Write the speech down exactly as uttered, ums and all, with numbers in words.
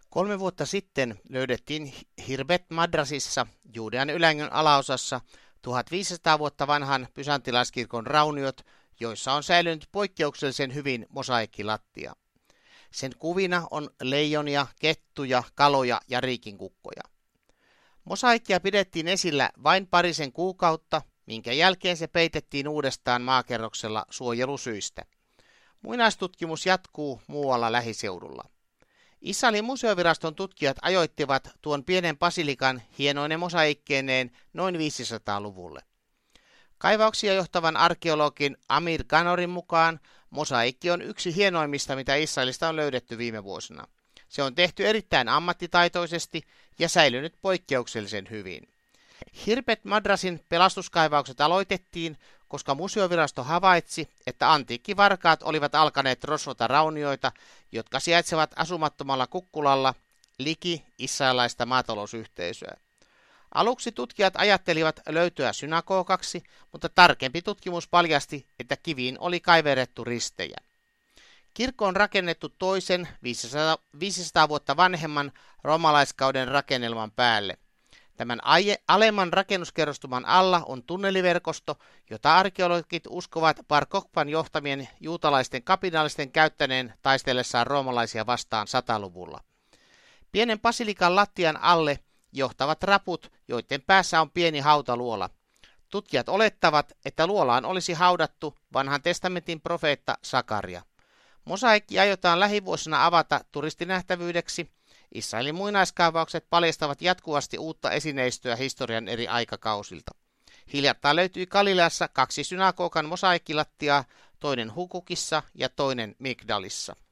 Kolme vuotta sitten löydettiin Hirbet Madrasissa, Juudean ylängön alaosassa, tuhatviisisataa vuotta vanhan bysantilaiskirkon rauniot, joissa on säilynyt poikkeuksellisen hyvin mosaikkilattia. Sen kuvina on leijonia, kettuja, kaloja ja riikinkukkoja. Mosaikkia pidettiin esillä vain parisen kuukautta, minkä jälkeen se peitettiin uudestaan maakerroksella suojelusyistä. Muinaistutkimus jatkuu muualla lähiseudulla. Israelin museoviraston tutkijat ajoittivat tuon pienen basilikan hienoine mosaikkeineen noin viisisataaluvulle. Kaivauksia johtavan arkeologin Amir Ganorin mukaan mosaikki on yksi hienoimmista, mitä Israelista on löydetty viime vuosina. Se on tehty erittäin ammattitaitoisesti ja säilynyt poikkeuksellisen hyvin. Hirbet Madrasin pelastuskaivaukset aloitettiin, koska museovirasto havaitsi, että antiikkivarkaat olivat alkaneet rosvota raunioita, jotka sijaitsevat asumattomalla kukkulalla liki israelaista maatalousyhteisöä. Aluksi tutkijat ajattelivat löytyä synagogaksi, mutta tarkempi tutkimus paljasti, että kiviin oli kaiverrettu ristejä. Kirkko on rakennettu toisen viisisataa, viisisataa vuotta vanhemman roomalaiskauden rakennelman päälle. Tämän alemman rakennuskerrostuman alla on tunneliverkosto, jota arkeologit uskovat Bar Kokhban johtamien juutalaisten kapinallisten käyttäneen taistellessaan roomalaisia vastaan sataluvulla. Pienen basilikan lattian alle johtavat raput, joiden päässä on pieni hautaluola. Tutkijat olettavat, että luolaan olisi haudattu vanhan testamentin profeetta Sakaria. Mosaikki aiotaan lähivuosina avata turistinähtävyydeksi. Israelin muinaiskaavaukset paljastavat jatkuvasti uutta esineistöä historian eri aikakausilta. Hiljattain löytyi Galileassa kaksi synagogan mosaikkilattiaa, toinen Hukukissa ja toinen Migdalissa.